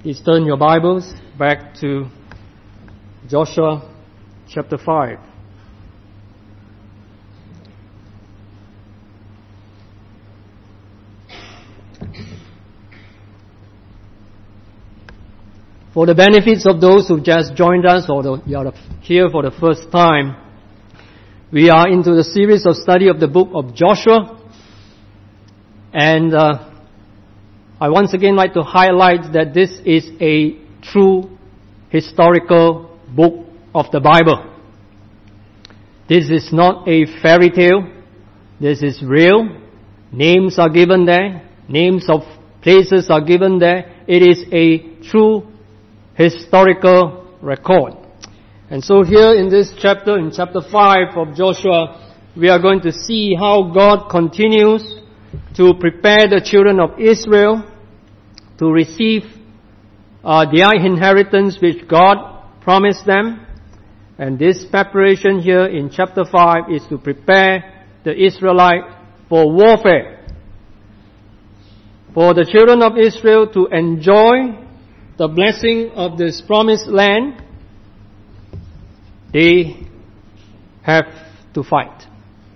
Please turn your Bibles back to Joshua chapter 5. For the benefits of those who just joined us or you are here for the first time, we are into the series of study of the book of Joshua. And I once again like to highlight that this is a true historical book of the Bible. This is not a fairy tale. This is real. Names are given there. Names of places are given there. It is a true historical record. And so here in this chapter, in chapter 5 of Joshua, we are going to see how God continues to prepare the children of Israel to receive their inheritance which God promised them. And this preparation here in chapter 5 is to prepare the Israelite for warfare. For the children of Israel to enjoy the blessing of this promised land, they have to fight.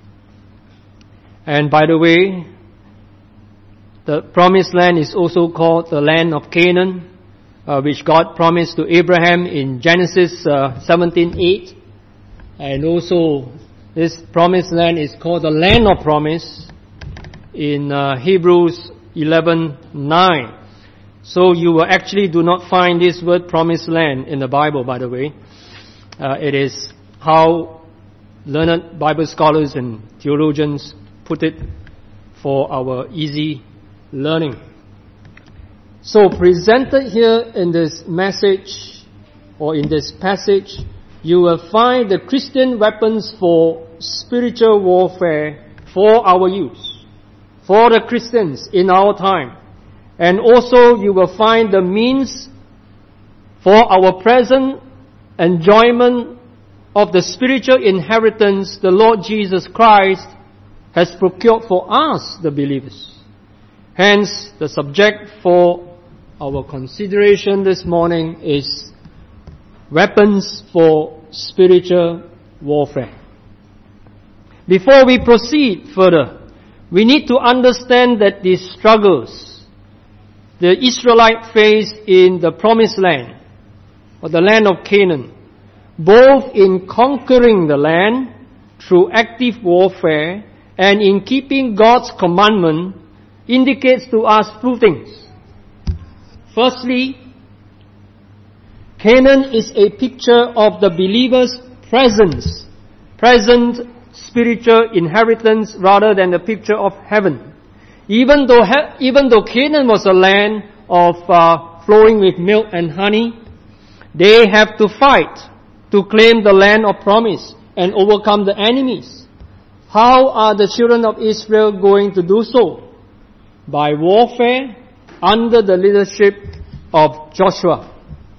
And by the way, the promised land is also called the land of Canaan, which God promised to Abraham in Genesis 17:8. And also this promised land is called the land of promise in Hebrews 11:9. So you actually do not find this word promised land in the Bible, by the way. It is how learned Bible scholars and theologians put it for our easy learning. So presented here in this message or in this passage, you will find the Christian weapons for spiritual warfare for our use, for the Christians in our time. And also you will find the means for our present enjoyment of the spiritual inheritance the Lord Jesus Christ has procured for us, the believers. Hence, the subject for our consideration this morning is weapons for spiritual warfare. Before we proceed further, we need to understand that these struggles the Israelites faced in the promised land, or the land of Canaan, both in conquering the land through active warfare and in keeping God's commandment, indicates to us two things. Firstly, Canaan is a picture of the believer's present spiritual inheritance rather than a picture of heaven. Even though Canaan was a land of flowing with milk and honey, they have to fight to claim the land of promise and overcome the enemies. How are the children of Israel going to do so? By warfare under the leadership of Joshua.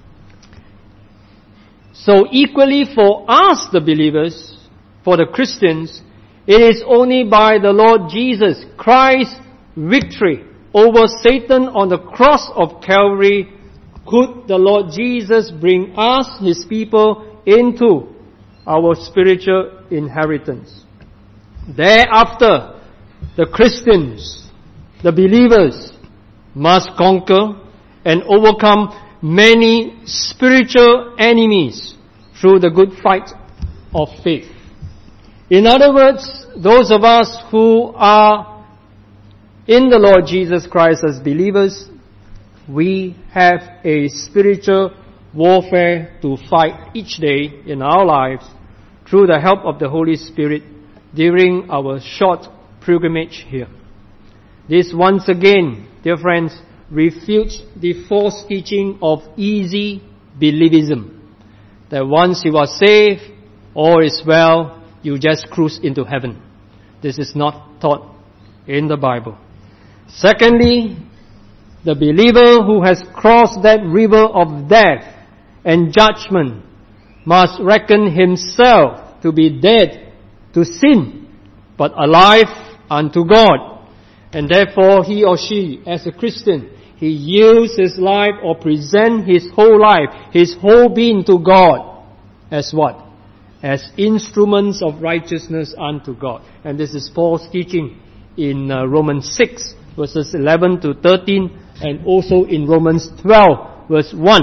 So equally for us, the believers, for the Christians, it is only by the Lord Jesus Christ's victory over Satan on the cross of Calvary could the Lord Jesus bring us, His people, into our spiritual inheritance. Thereafter, the Christians, the believers, must conquer and overcome many spiritual enemies through the good fight of faith. In other words, those of us who are in the Lord Jesus Christ as believers, we have a spiritual warfare to fight each day in our lives through the help of the Holy Spirit during our short pilgrimage here. This once again, dear friends, refutes the false teaching of easy believism. That once you are saved, all is well, you just cruise into heaven. This is not taught in the Bible. Secondly, the believer who has crossed that river of death and judgment must reckon himself to be dead to sin, but alive unto God. And therefore he or she, as a Christian, he yields his life or presents his whole life, his whole being to God as what? As instruments of righteousness unto God. And this is Paul's teaching in Romans 6 verses 11 to 13 and also in Romans 12 verse 1.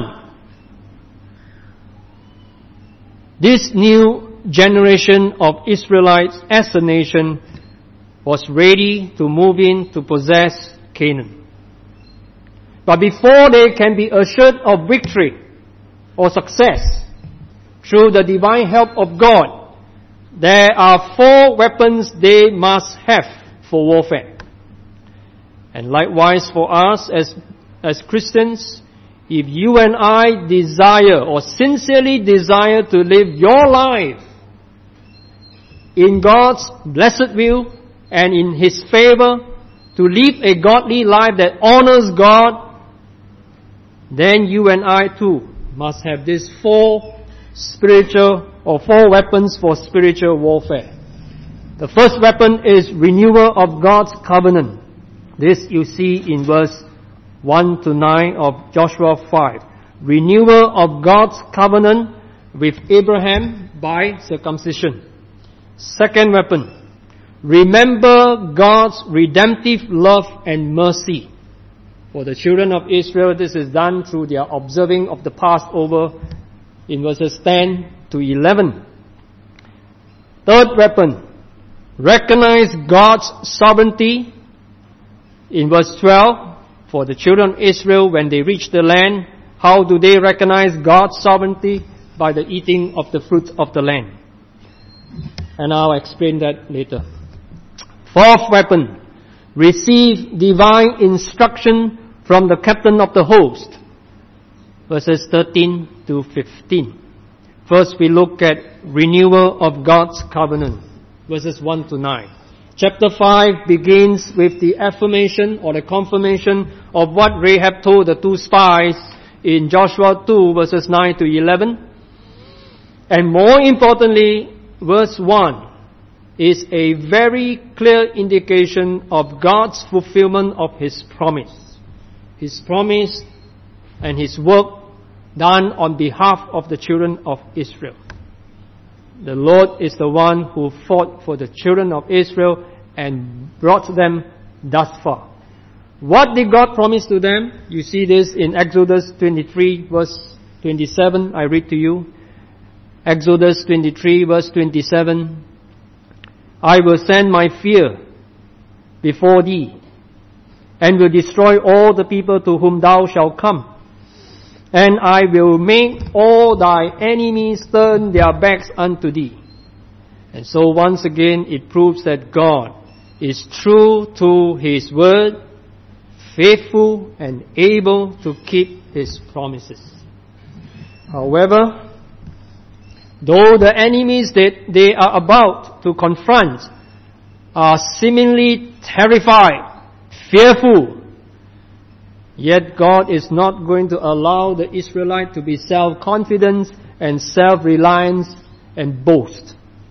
This new generation of Israelites as a nation was ready to move in to possess Canaan. But before they can be assured of victory or success through the divine help of God, there are 4 weapons they must have for warfare. And likewise for us as Christians, if you and I desire or sincerely desire to live your life in God's blessed will and in His favor, to live a godly life that honors God, then you and I too must have these 4 weapons for spiritual warfare. The first weapon is renewal of God's covenant. This you see in verse 1 to 9 of Joshua 5. Renewal of God's covenant with Abraham by circumcision. Second weapon, remember God's redemptive love and mercy. For the children of Israel, this is done through their observing of the Passover in verses 10 to 11. Third weapon, recognize God's sovereignty. In verse 12, for the children of Israel, when they reach the land, how do they recognize God's sovereignty? By the eating of the fruit of the land. And I'll explain that later. Fourth weapon, receive divine instruction from the captain of the host. Verses 13 to 15. First we look at renewal of God's covenant. Verses 1 to 9. Chapter 5 begins with the affirmation or the confirmation of what Rahab told the 2 spies in Joshua 2 verses 9 to 11. And more importantly, verse 1 is a very clear indication of God's fulfillment of His promise. His promise and His work done on behalf of the children of Israel. The Lord is the one who fought for the children of Israel and brought them thus far. What did God promise to them? You see this in Exodus 23 verse 27. I read to you. Exodus 23 verse 27. I will send my fear before thee, and will destroy all the people to whom thou shalt come. And I will make all thy enemies turn their backs unto thee. And so once again it proves that God is true to His word, faithful and able to keep His promises. However, though the enemies that they are about to confront are seemingly terrified, fearful, yet God is not going to allow the Israelite to be self-confident and self-reliant and boast.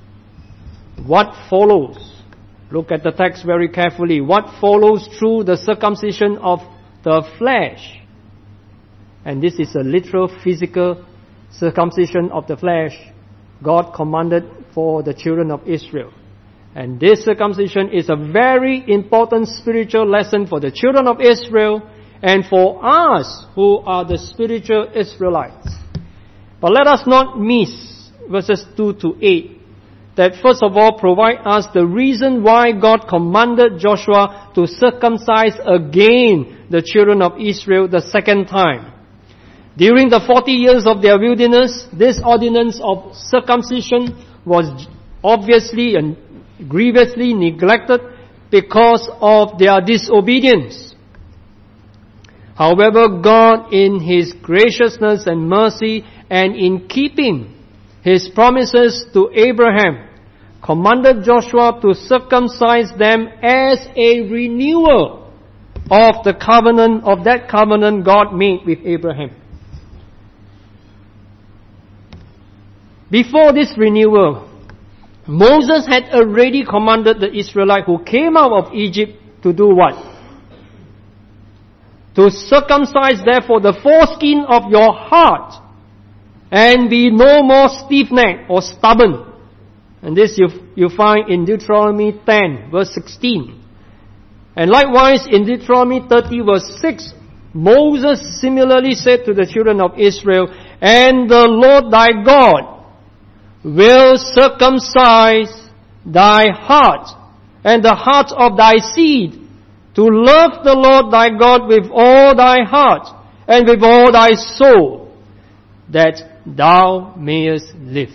What follows? Look at the text very carefully. What follows through the circumcision of the flesh? And this is a literal physical circumcision of the flesh God commanded for the children of Israel. And this circumcision is a very important spiritual lesson for the children of Israel and for us who are the spiritual Israelites. But let us not miss verses 2 to 8 that first of all provide us the reason why God commanded Joshua to circumcise again the children of Israel the second time. During the 40 years of their wilderness, this ordinance of circumcision was obviously and grievously neglected because of their disobedience. However, God in His graciousness and mercy and in keeping His promises to Abraham commanded Joshua to circumcise them as a renewal of the covenant, of that covenant God made with Abraham. Before this renewal, Moses had already commanded the Israelites who came out of Egypt to do what? To circumcise therefore the foreskin of your heart, and be no more stiff-necked or stubborn. And this you find in Deuteronomy 10, verse 16. And likewise in Deuteronomy 30, verse 6, Moses similarly said to the children of Israel, and the Lord thy God will circumcise thy heart and the heart of thy seed, to love the Lord thy God with all thy heart and with all thy soul, that thou mayest live.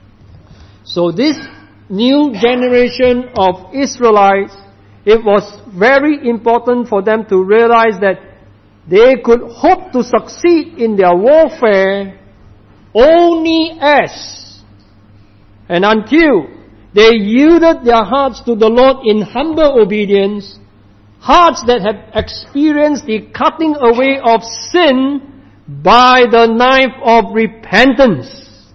So this new generation of Israelites, it was very important for them to realize that they could hope to succeed in their warfare only as and until they yielded their hearts to the Lord in humble obedience, hearts that have experienced the cutting away of sin by the knife of repentance.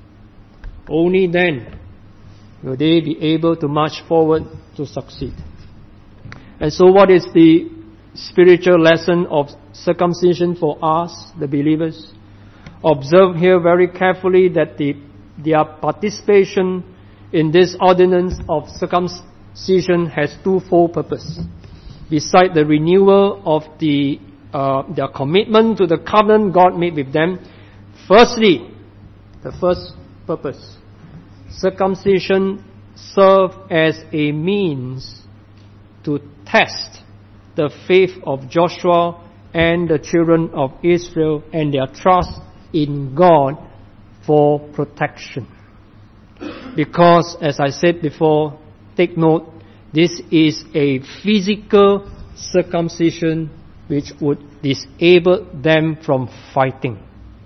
Only then will they be able to march forward to succeed. And so what is the spiritual lesson of circumcision for us, the believers? Observe here very carefully that their participation in this ordinance of circumcision has twofold purpose. Beside the renewal of their commitment to the covenant God made with them, firstly, the first purpose, circumcision served as a means to test the faith of Joshua and the children of Israel and their trust in God for protection. Because, as I said before, take note, this is a physical circumcision which would disable them from fighting.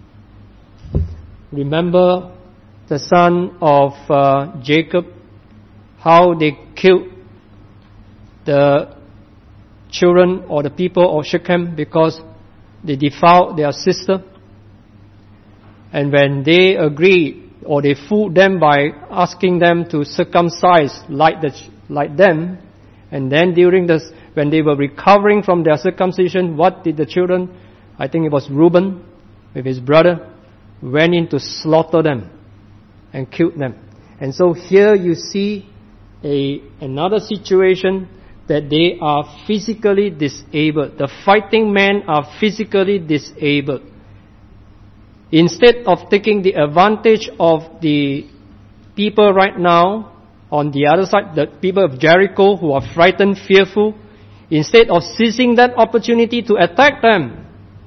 Remember the son of Jacob, how they killed the children or the people of Shechem because they defiled their sister. And when they agreed, or they fooled them by asking them to circumcise like them, and then when they were recovering from their circumcision, what did the children, I think it was Reuben with his brother, went in to slaughter them and killed them. And so here you see another situation that they are physically disabled. The fighting men are physically disabled. Instead of taking the advantage of the people right now, on the other side, the people of Jericho who are frightened, fearful, instead of seizing that opportunity to attack them,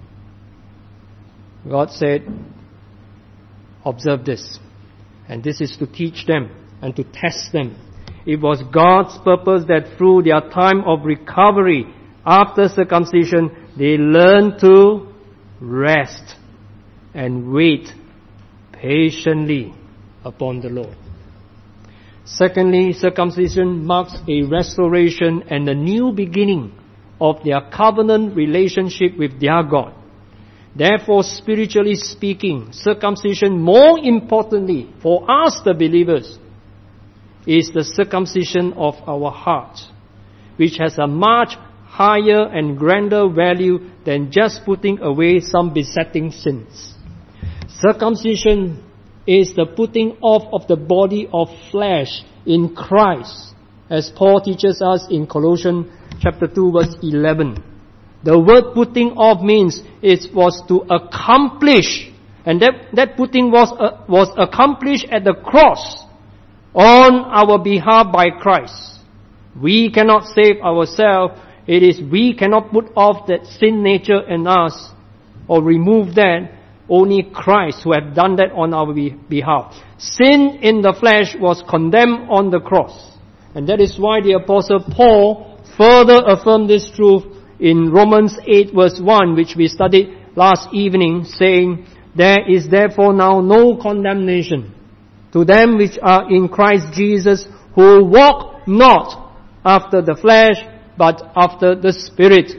God said, observe this. And this is to teach them and to test them. It was God's purpose that through their time of recovery after circumcision, they learn to rest and wait patiently upon the Lord. Secondly, circumcision marks a restoration and a new beginning of their covenant relationship with their God. Therefore, spiritually speaking, circumcision, more importantly for us the believers, is the circumcision of our heart, which has a much higher and grander value than just putting away some besetting sins. Circumcision is the putting off of the body of flesh in Christ, as Paul teaches us in Colossians chapter 2 verse 11. The word putting off means it was to accomplish, and that putting was accomplished at the cross on our behalf by Christ. We cannot save ourselves. It is we cannot put off that sin nature in us or remove that. Only Christ who had done that on our behalf. Sin in the flesh was condemned on the cross. And that is why the Apostle Paul further affirmed this truth in Romans 8 verse 1, which we studied last evening, saying, there is therefore now no condemnation to them which are in Christ Jesus, who walk not after the flesh, but after the Spirit.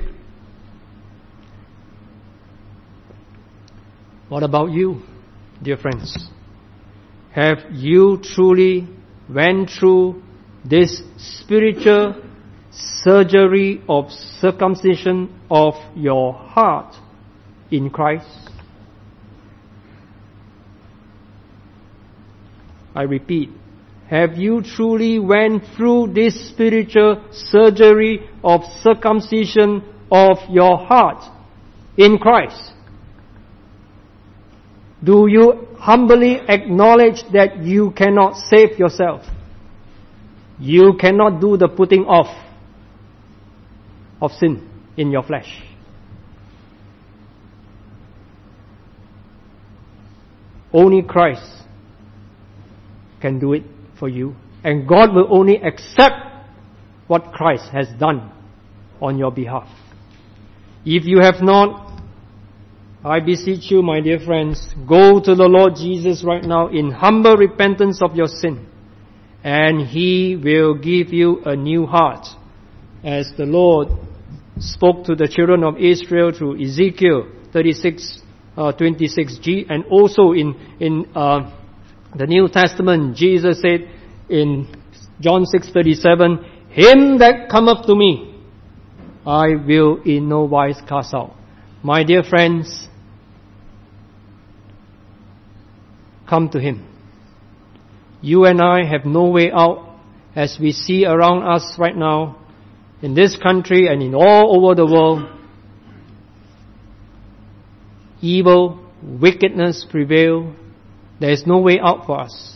What about you, dear friends? Have you truly went through this spiritual surgery of circumcision of your heart in Christ? I repeat, have you truly went through this spiritual surgery of circumcision of your heart in Christ? Do you humbly acknowledge that you cannot save yourself? You cannot do the putting off of sin in your flesh. Only Christ can do it for you. And God will only accept what Christ has done on your behalf. If you have not, I beseech you, my dear friends, go to the Lord Jesus right now in humble repentance of your sin, and He will give you a new heart, as the Lord spoke to the children of Israel through Ezekiel 36:26g, and also in the New Testament, Jesus said in John 6:37, "Him that cometh to me, I will in no wise cast out." My dear friends, come to Him. You and I have no way out, as we see around us right now, in this country and in all over the world. Evil, wickedness prevail. There is no way out for us.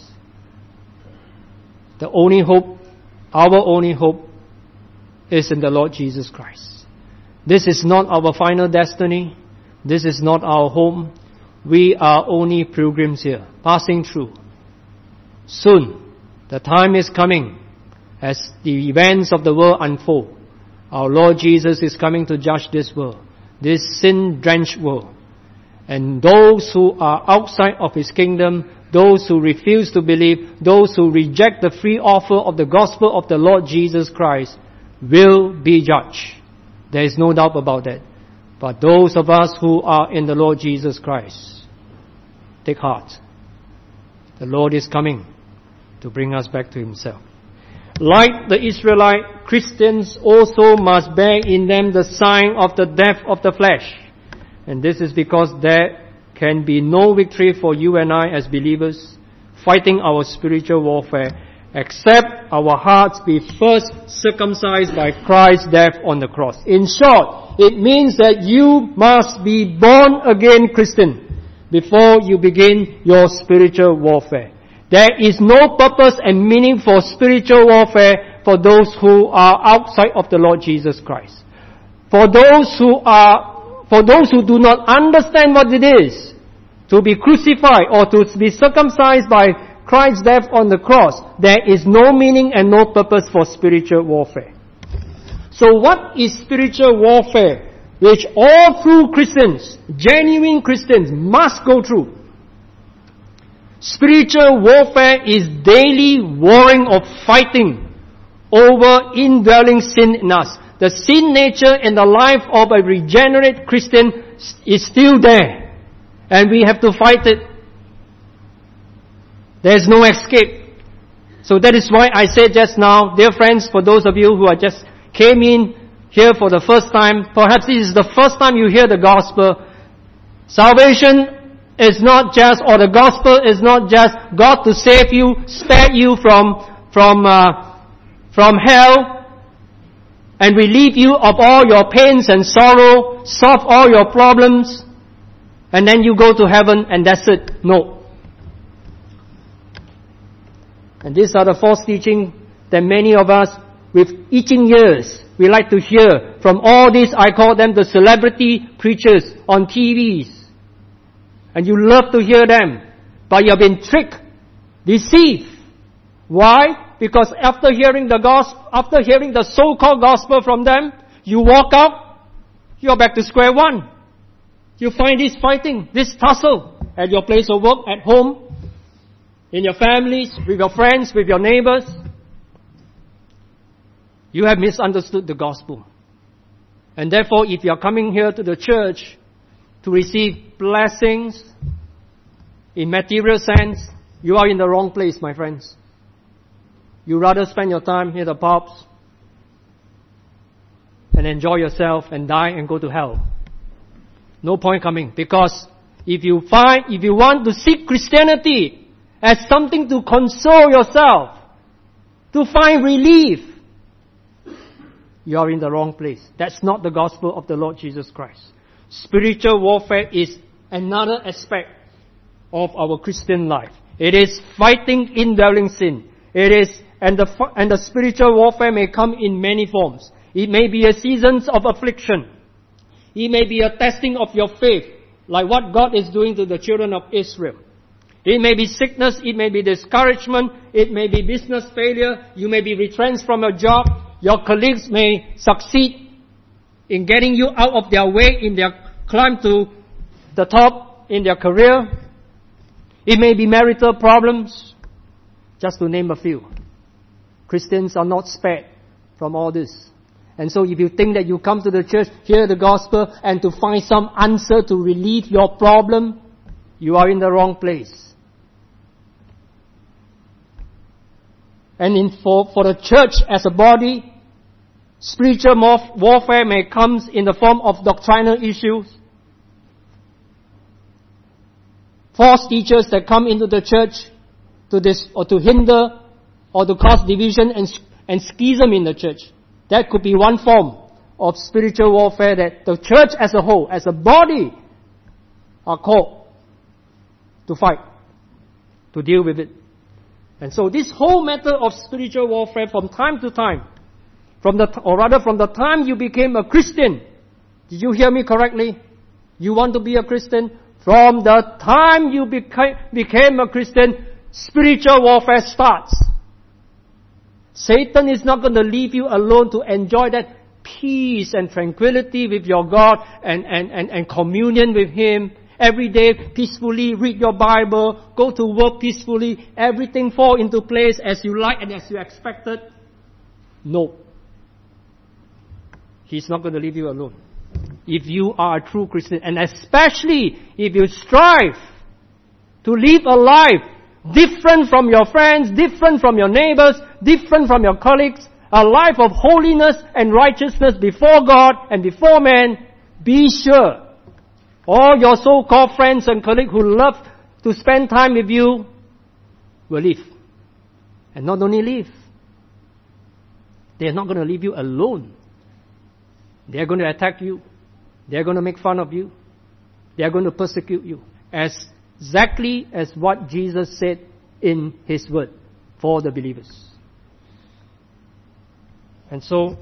The only hope, our only hope, is in the Lord Jesus Christ. This is not our final destiny. This is not our home. We are only pilgrims here, passing through. Soon, the time is coming, as the events of the world unfold. Our Lord Jesus is coming to judge this world, this sin-drenched world. And those who are outside of His kingdom, those who refuse to believe, those who reject the free offer of the gospel of the Lord Jesus Christ, will be judged. There is no doubt about that. But those of us who are in the Lord Jesus Christ, take heart. The Lord is coming to bring us back to Himself. Like the Israelite, Christians also must bear in them the sign of the death of the flesh. And this is because there can be no victory for you and I as believers fighting our spiritual warfare, except our hearts be first circumcised by Christ's death on the cross. In short, it means that you must be born again Christian before you begin your spiritual warfare. There is no purpose and meaning for spiritual warfare for those who are outside of the Lord Jesus Christ. For those who do not understand what it is to be crucified or to be circumcised by Christ's death on the cross, there is no meaning and no purpose for spiritual warfare. So what is spiritual warfare, which all true Christians, genuine Christians, must go through? Spiritual warfare is daily warring or fighting over indwelling sin in us. The sin nature in the life of a regenerate Christian is still there, and we have to fight it. There is no escape. So that is why I said just now, dear friends, for those of you who are just came in here for the first time, perhaps this is the first time you hear the gospel. Salvation is not just, or the gospel is not just God to save you, spare you from hell, and relieve you of all your pains and sorrow, solve all your problems, and then you go to heaven and that's it. No. And these are the false teaching that many of us with itching ears, we like to hear from all these, I call them the celebrity preachers on TVs. And you love to hear them, but you have been tricked, deceived. Why? Because after hearing the so-called gospel from them, you walk out, you're back to square one. You find this fighting, this tussle at your place of work, at home, in your families, with your friends, with your neighbors. You have misunderstood the gospel. And therefore, if you are coming here to the church to receive blessings in material sense, you are in the wrong place, my friends. You rather spend your time near the pubs, and enjoy yourself and die and go to hell. No point coming, because if you want to seek Christianity as something to console yourself, to find relief, you are in the wrong place. That's not the gospel of the Lord Jesus Christ. Spiritual warfare is another aspect of our Christian life. It is fighting indwelling sin. And the spiritual warfare may come in many forms. It may be a seasons of affliction. It may be a testing of your faith, like what God is doing to the children of Israel. It may be sickness, it may be discouragement, it may be business failure, you may be retrenched from your job, your colleagues may succeed in getting you out of their way in their climb to the top in their career. It may be marital problems, just to name a few. Christians are not spared from all this. And so if you think that you come to the church, hear the gospel, and to find some answer to relieve your problem, you are in the wrong place. And for the church as a body, spiritual warfare may come in the form of doctrinal issues. False teachers that come into the church to hinder or to cause division and schism in the church. That could be one form of spiritual warfare that the church as a whole, as a body, are called to fight, to deal with it. And so this whole matter of spiritual warfare from time to time, from the time you became a Christian, did you hear me correctly? You want to be a Christian? From the time you became a Christian, spiritual warfare starts. Satan is not going to leave you alone to enjoy that peace and tranquility with your God and communion with Him. Every day, peacefully read your Bible, go to work peacefully, everything fall into place as you like and as you expected. No. He's not going to leave you alone. If you are a true Christian, and especially if you strive to live a life different from your friends, different from your neighbors, different from your colleagues, a life of holiness and righteousness before God and before man, be sure all your so-called friends and colleagues who love to spend time with you will leave. And not only leave, they are not going to leave you alone. They are going to attack you. They are going to make fun of you. They are going to persecute you. Exactly as what Jesus said in His word for the believers. And so,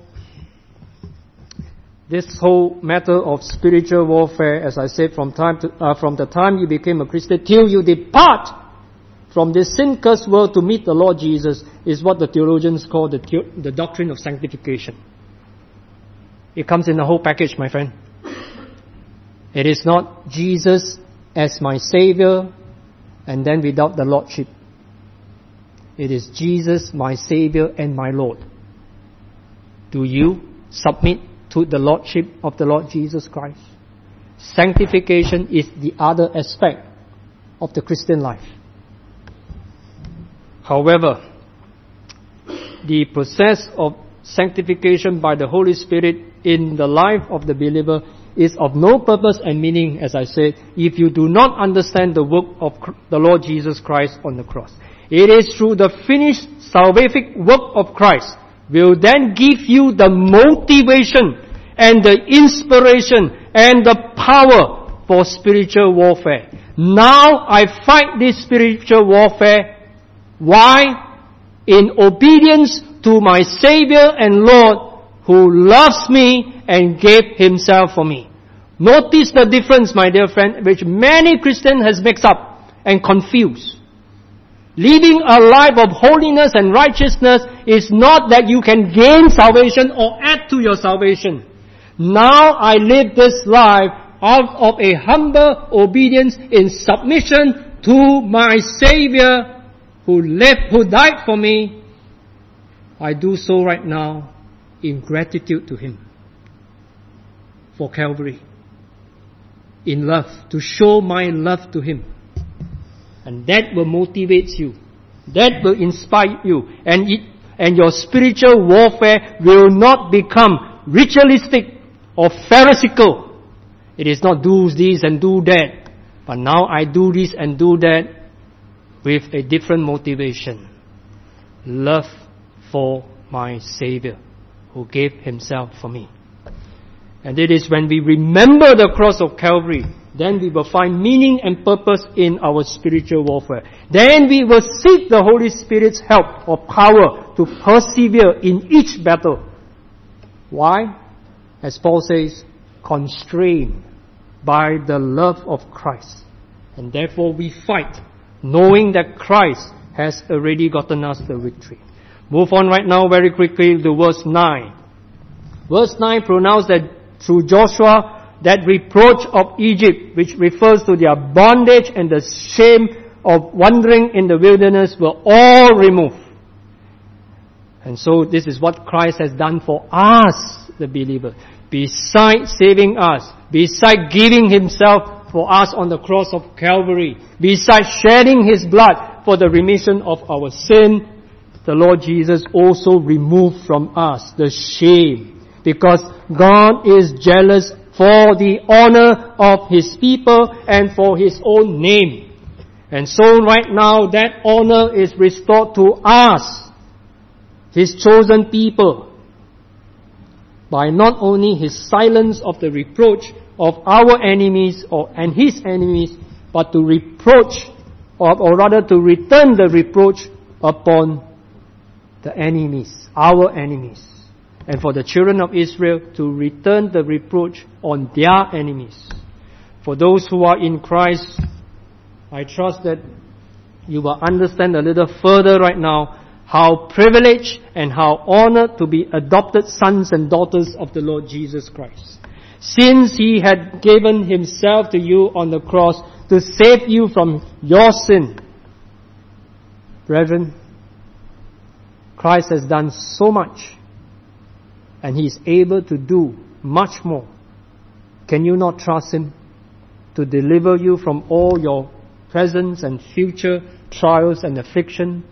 this whole matter of spiritual warfare, as I said, from the time you became a Christian till you depart from this sin-cursed world to meet the Lord Jesus, is what the theologians call the doctrine of sanctification. It comes in the whole package, my friend. It is not Jesus as my Savior and then without the Lordship. It is Jesus, my Savior and my Lord. Do you submit to the Lordship of the Lord Jesus Christ? Sanctification is the other aspect of the Christian life. However, the process of sanctification by the Holy Spirit in the life of the believer is of no purpose and meaning, as I said, if you do not understand the work of the Lord Jesus Christ on the cross. It is through the finished salvific work of Christ will then give you the motivation and the inspiration and the power for spiritual warfare. Now I fight this spiritual warfare. Why? In obedience to my Savior and Lord, who loves me and gave Himself for me. Notice the difference, my dear friend, which many Christians has mixed up and confused. Living a life of holiness and righteousness is not that you can gain salvation or add to your salvation. Now I live this life out of a humble obedience in submission to my Savior who died for me. I do so right now in gratitude to Him for Calvary. In love, to show my love to Him. And that will motivate you. That will inspire you. And your spiritual warfare will not become ritualistic or pharisaical. It is not do this and do that, but now I do this and do that with a different motivation. Love for my Savior who gave Himself for me. And it is when we remember the cross of Calvary, then we will find meaning and purpose in our spiritual warfare. Then we will seek the Holy Spirit's help or power to persevere in each battle. Why? As Paul says, constrained by the love of Christ. And therefore we fight, knowing that Christ has already gotten us the victory. Move on right now very quickly to verse 9. Verse 9 pronounced that through Joshua, that reproach of Egypt, which refers to their bondage and the shame of wandering in the wilderness, were all removed. And so this is what Christ has done for us, the believer. Besides saving us, besides giving Himself for us on the cross of Calvary, besides shedding His blood for the remission of our sin, the Lord Jesus also removed from us the shame. Because God is jealous for the honor of His people and for His own name. And so right now that honor is restored to us, His chosen people, by not only His silence of the reproach of our enemies and His enemies, but to reproach, or rather to return the reproach upon the enemies, our enemies. And for the children of Israel to return the reproach on their enemies. For those who are in Christ, I trust that you will understand a little further right now how privileged and how honored to be adopted sons and daughters of the Lord Jesus Christ. Since He had given Himself to you on the cross to save you from your sin. Brethren, Christ has done so much. And He is able to do much more. Can you not trust Him to deliver you from all your present and future trials and affliction?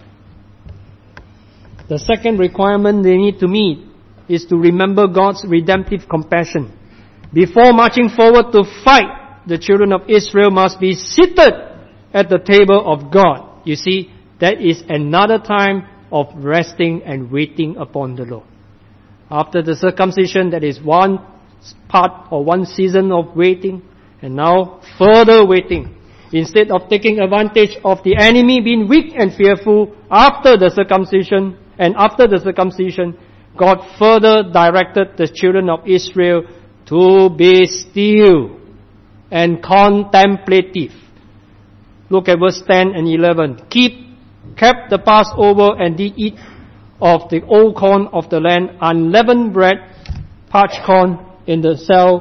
The second requirement they need to meet is to remember God's redemptive compassion. Before marching forward to fight, the children of Israel must be seated at the table of God. You see, that is another time of resting and waiting upon the Lord. After the circumcision, that is one part or one season of waiting, and now further waiting. Instead of taking advantage of the enemy being weak and fearful after the circumcision, God further directed the children of Israel to be still and contemplative. Look at verse 10 and 11. Kept the Passover and did eat of the old corn of the land, unleavened bread, parched corn in the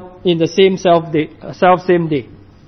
same day.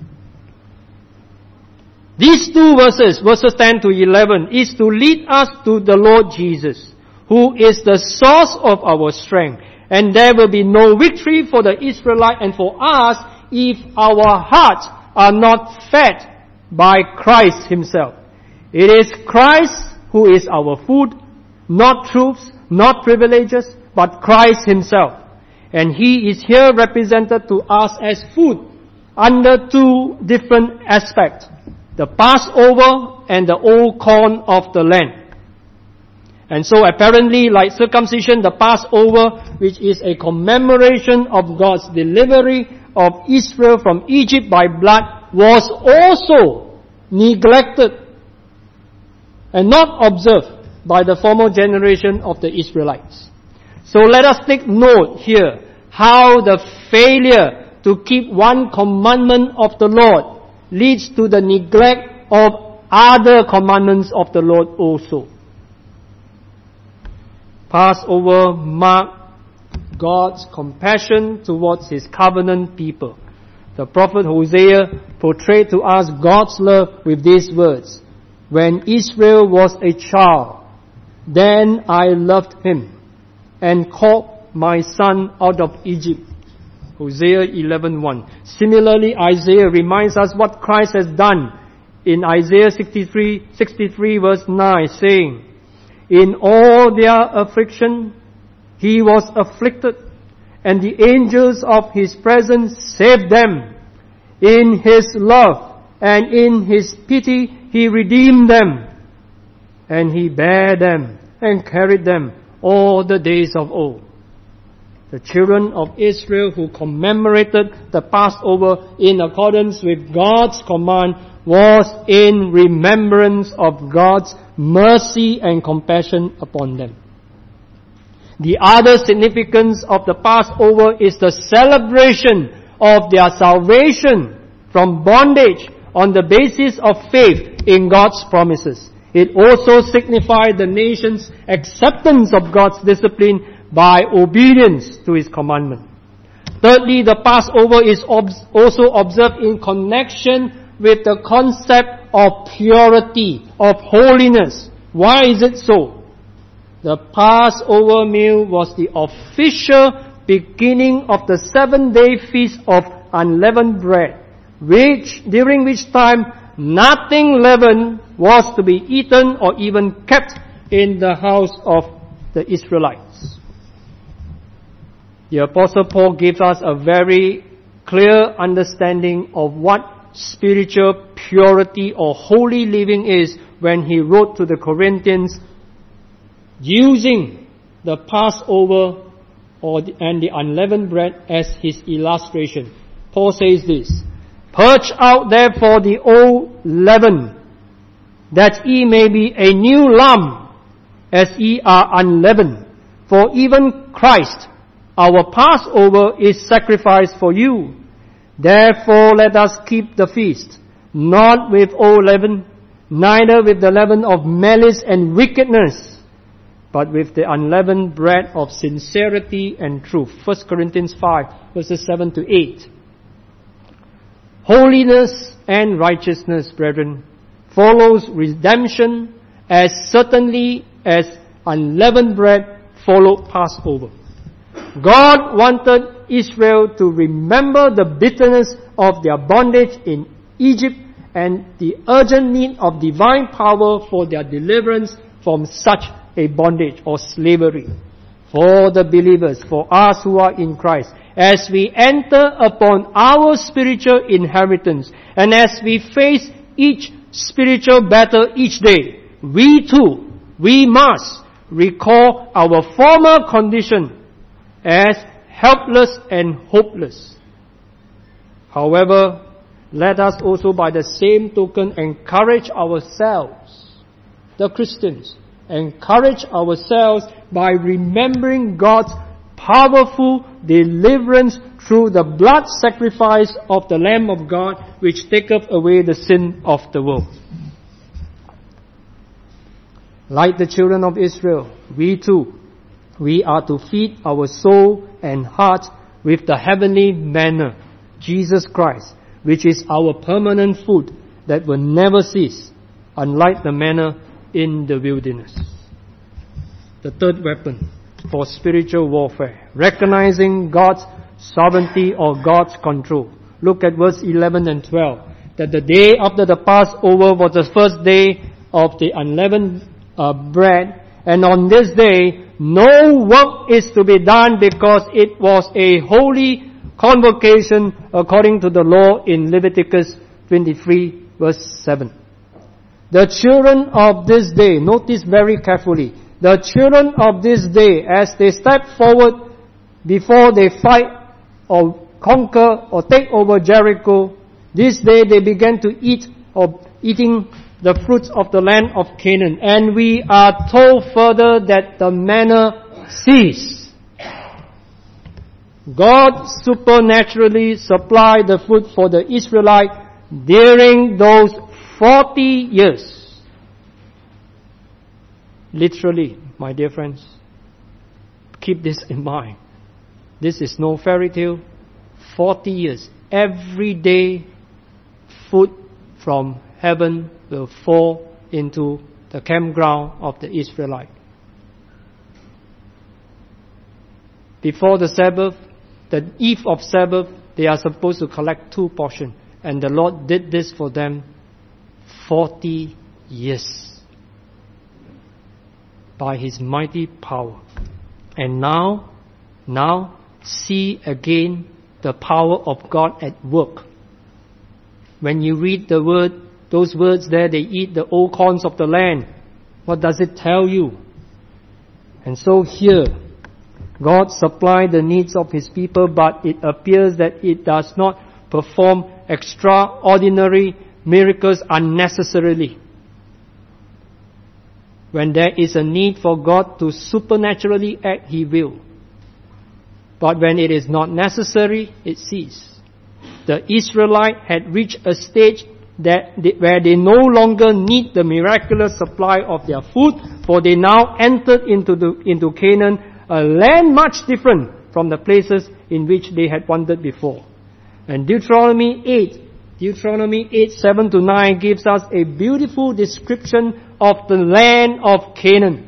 These two verses 10 to 11, is to lead us to the Lord Jesus, who is the source of our strength. And there will be no victory for the Israelite and for us if our hearts are not fed by Christ Himself. It is Christ who is our food, not troops, not privileges, but Christ Himself. And He is here represented to us as food under two different aspects. The Passover and the old corn of the land. And so apparently, like circumcision, the Passover, which is a commemoration of God's delivery of Israel from Egypt by blood, was also neglected and not observed by the former generation of the Israelites. So let us take note here how the failure to keep one commandment of the Lord leads to the neglect of other commandments of the Lord also. Passover marked God's compassion towards His covenant people. The prophet Hosea portrayed to us God's love with these words. When Israel was a child, then I loved him and called my son out of Egypt. Hosea 11:1. Similarly, Isaiah reminds us what Christ has done in Isaiah 63 verse 9, saying, In all their affliction, He was afflicted, and the angels of His presence saved them. In His love and in His pity He redeemed them, and He bare them and carried them all the days of old. The children of Israel who commemorated the Passover in accordance with God's command was in remembrance of God's mercy and compassion upon them. The other significance of the Passover is the celebration of their salvation from bondage on the basis of faith in God's promises. It also signified the nation's acceptance of God's discipline by obedience to His commandment. Thirdly, the Passover is also observed in connection with the concept of purity, of holiness. Why is it so? The Passover meal was the official beginning of the 7-day feast of unleavened bread, during which time nothing leavened was to be eaten or even kept in the house of the Israelites. The Apostle Paul gives us a very clear understanding of what spiritual purity or holy living is when he wrote to the Corinthians using the Passover and the unleavened bread as his illustration. Paul says this, "Purge out therefore the old leaven, that ye may be a new lump, as ye are unleavened. For even Christ, our Passover, is sacrificed for you. Therefore let us keep the feast, not with old leaven, neither with the leaven of malice and wickedness, but with the unleavened bread of sincerity and truth." 1 Corinthians 5, verses 7 to 8. Holiness and righteousness, brethren, follows redemption as certainly as unleavened bread followed Passover. God wanted Israel to remember the bitterness of their bondage in Egypt and the urgent need of divine power for their deliverance from such a bondage or slavery. For the believers, for us who are in Christ, as we enter upon our spiritual inheritance and as we face each spiritual battle each day, we must recall our former condition as helpless and hopeless. However, let us also by the same token encourage ourselves, the Christians, encourage ourselves by remembering God's powerful deliverance through the blood sacrifice of the Lamb of God, which taketh away the sin of the world. Like the children of Israel, we are to feed our soul and heart with the heavenly manna, Jesus Christ, which is our permanent food that will never cease, unlike the manna in the wilderness. The third weapon for spiritual warfare, recognizing God's sovereignty or God's control. Look at verse 11 and 12. That the day after the Passover was the first day of the unleavened bread, and on this day no work is to be done, because it was a holy convocation according to the law in Leviticus 23 verse 7. The children of this day, notice very carefully, the children of this day, as they step forward before they fight or conquer or take over Jericho, this day they began to eating the fruits of the land of Canaan. And we are told further that the manna ceased. God supernaturally supplied the food for the Israelite during those 40 years. Literally, my dear friends, keep this in mind. This is no fairy tale. 40 years. Every day, food from heaven will fall into the campground of the Israelite. Before the Sabbath, the eve of Sabbath, they are supposed to collect 2 portions. And the Lord did this for them 40 years. By His mighty power. And now, see again the power of God at work. When you read those words there, they eat the old corns of the land. What does it tell you? And so here, God supplied the needs of His people, but it appears that it does not perform extraordinary miracles unnecessarily. When there is a need for God to supernaturally act, He will. But when it is not necessary, it ceases. The Israelites had reached a stage where they no longer need the miraculous supply of their food, for they now entered into Canaan, a land much different from the places in which they had wandered before. And Deuteronomy 8, 7 to 9 gives us a beautiful description of the land of Canaan.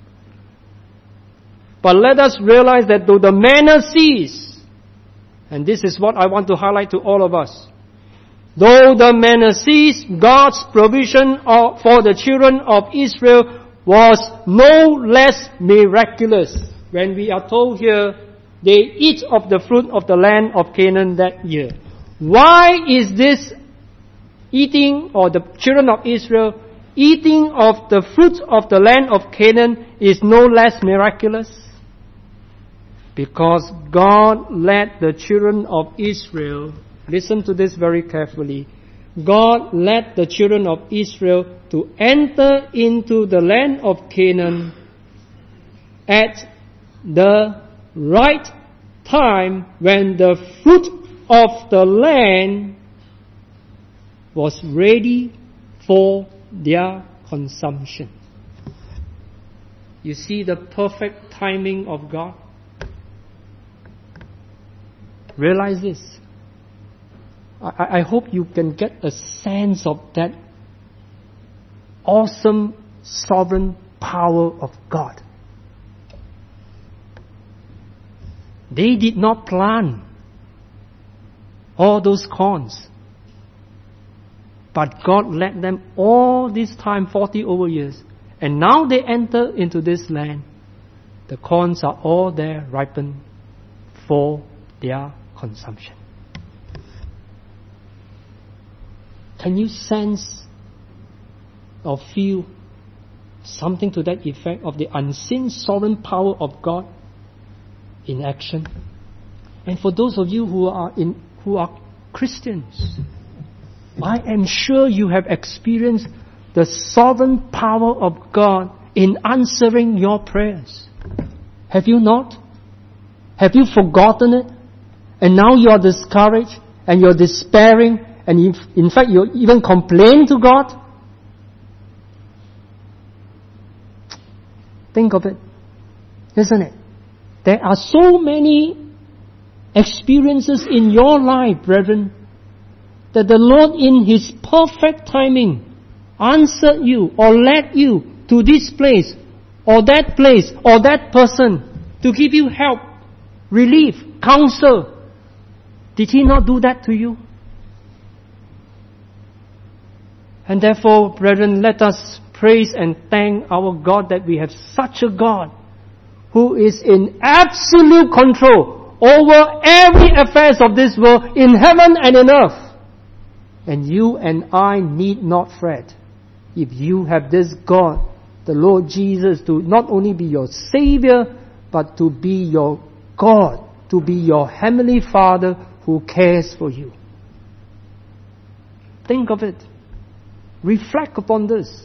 But let us realize that though the manna ceased, and this is what I want to highlight to all of us, though the manna ceased, God's provision for the children of Israel was no less miraculous. When we are told here, they eat of the fruit of the land of Canaan that year. Why is this eating, or the children of Israel eating of the fruit of the land of Canaan is no less miraculous? Because God led the children of Israel, listen to this very carefully, God led the children of Israel to enter into the land of Canaan at the right time when the fruit of the land was ready for their consumption. You see the perfect timing of God? Realize this. I hope you can get a sense of that awesome sovereign power of God. They did not plant all those corns, but God led them all this time, 40 over years, and now they enter into this land. The corns are all there, ripened for their consumption. Can you sense or feel something to that effect of the unseen sovereign power of God in action? And for those of you who are Christians, I am sure you have experienced the sovereign power of God in answering your prayers. Have you not? Have you forgotten it? And now you are discouraged and you're despairing, and in fact you even complain to God? Think of it, isn't it? There are so many experiences in your life, brethren, that the Lord in His perfect timing answered you or led you to this place or that person to give you help, relief, counsel. Did He not do that to you? And therefore, brethren, let us praise and thank our God that we have such a God who is in absolute control over every affairs of this world in heaven and in earth. And you and I need not fret if you have this God, the Lord Jesus, to not only be your Savior, but to be your God, to be your Heavenly Father who cares for you. Think of it. Reflect upon this.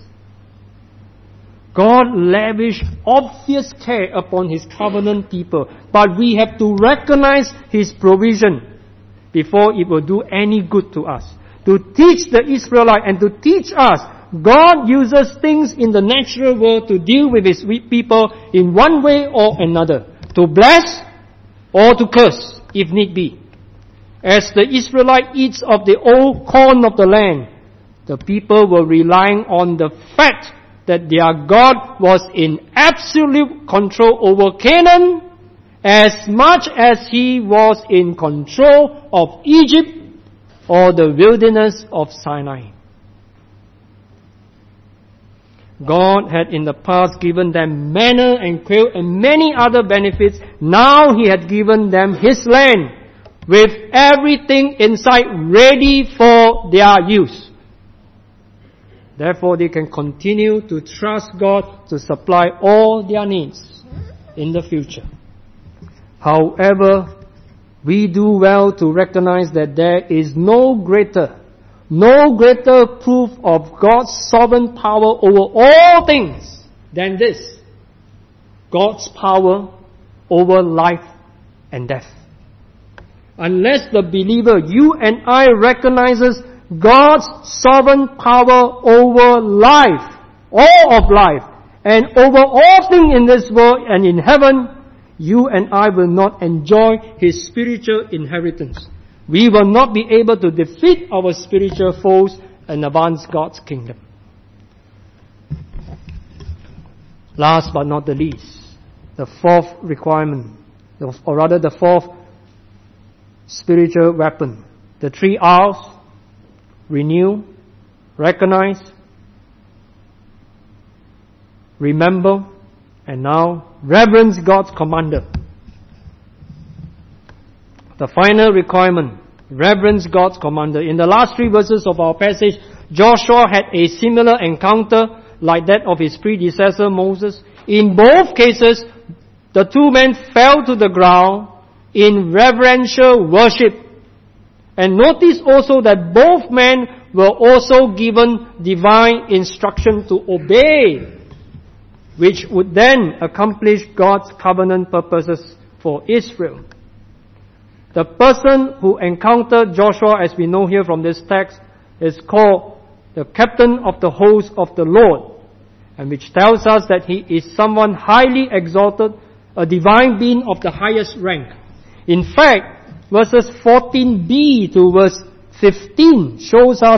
God lavished obvious care upon His covenant people, but we have to recognize His provision before it will do any good to us. To teach the Israelites and to teach us, God uses things in the natural world to deal with His people in one way or another, to bless or to curse if need be. As the Israelite eats of the old corn of the land, the people were relying on the fact that their God was in absolute control over Canaan as much as He was in control of Egypt or the wilderness of Sinai. God had in the past given them manna and quail and many other benefits. Now He had given them His land with everything inside ready for their use. Therefore, they can continue to trust God to supply all their needs in the future. However, we do well to recognize that there is no greater proof of God's sovereign power over all things than this: God's power over life and death. Unless the believer, you and I, recognizes God's sovereign power over life, all of life, and over all things in this world and in heaven, you and I will not enjoy His spiritual inheritance. We will not be able to defeat our spiritual foes and advance God's kingdom. Last but not the least, the fourth requirement, or rather the fourth spiritual weapon. The 3 R's: renew, recognize, remember, and now reverence God's commander. The final requirement, reverence God's commander. In the last 3 verses of our passage, Joshua had a similar encounter like that of his predecessor Moses. In both cases, the 2 men fell to the ground in reverential worship. And notice also that both men were also given divine instruction to obey, which would then accomplish God's covenant purposes for Israel. The person who encountered Joshua, as we know here from this text, is called the captain of the host of the Lord, and which tells us that he is someone highly exalted, a divine being of the highest rank. In fact, verses 14b to verse 15 shows us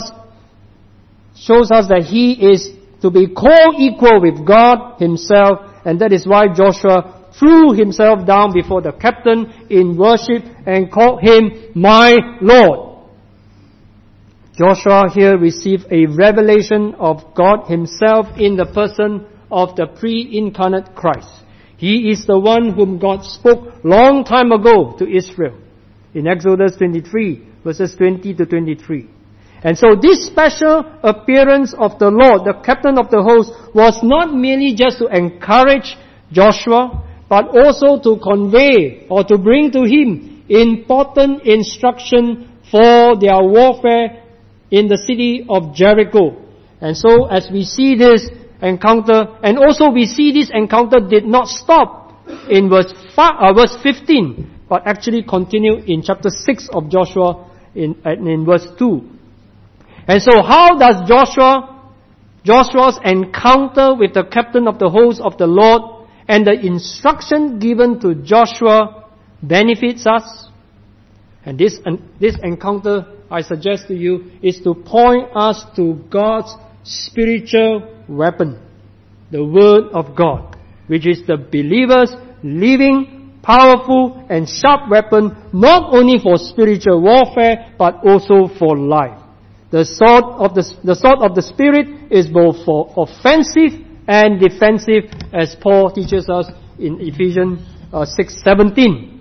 that he is to be co-equal with God Himself, and that is why Joshua threw himself down before the captain in worship and called him my Lord. Joshua here received a revelation of God Himself in the person of the pre-incarnate Christ. He is the one whom God spoke long time ago to Israel in Exodus 23, verses 20 to 23. And so this special appearance of the Lord, the captain of the host, was not merely just to encourage Joshua, but also to convey or to bring to him important instruction for their warfare in the city of Jericho. And so as we see this encounter, and also we see this encounter did not stop in verse 15, but actually continue in chapter 6 of Joshua in verse 2. And so how does Joshua's encounter with the captain of the host of the Lord and the instruction given to Joshua benefits us? And this encounter, I suggest to you, is to point us to God's spiritual weapon, the Word of God, which is the believer's living, powerful, and sharp weapon, not only for spiritual warfare, but also for life. The sword of the Spirit is both for offensive and defensive, as Paul teaches us in Ephesians 6:17.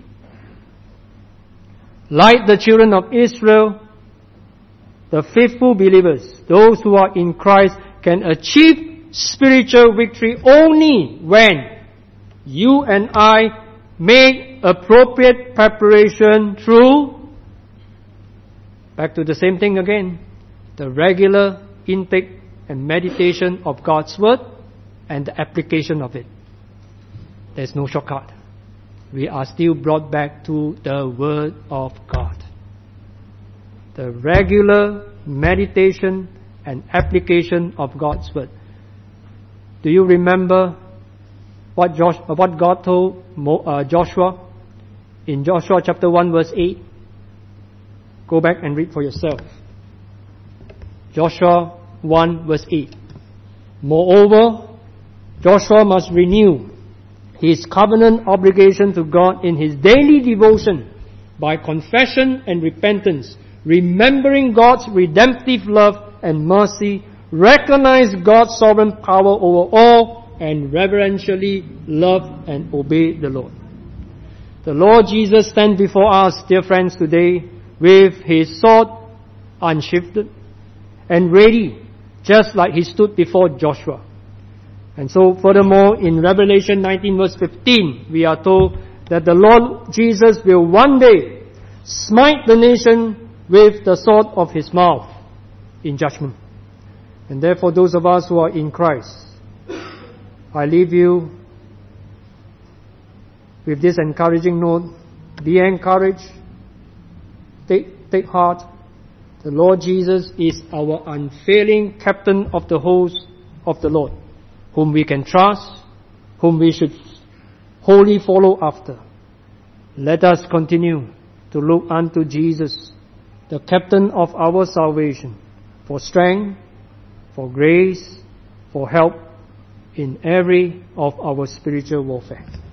Like the children of Israel, the faithful believers, those who are in Christ, can achieve spiritual victory only when you and I make appropriate preparation through, back to the same thing again, the regular intake and meditation of God's Word and the application of it. There's no shortcut. We are still brought back to the Word of God. The regular meditation and application of God's Word. Do you remember what God told Joshua in Joshua chapter 1 verse 8? Go back and read for yourself. Joshua 1 verse 8. Moreover, Joshua must renew his covenant obligation to God in his daily devotion by confession and repentance, remembering God's redemptive love and mercy, recognize God's sovereign power over all, and reverentially love and obey the Lord. The Lord Jesus stands before us, dear friends, today with His sword unshifted and ready, just like He stood before Joshua. And so furthermore, in Revelation 19 verse 15, we are told that the Lord Jesus will one day smite the nation with the sword of His mouth in judgment. And therefore, those of us who are in Christ, I leave you with this encouraging note. Be encouraged. Take heart. The Lord Jesus is our unfailing captain of the host of the Lord, whom we can trust, whom we should wholly follow after. Let us continue to look unto Jesus, the captain of our salvation, for strength, for grace, for help in every of our spiritual warfare.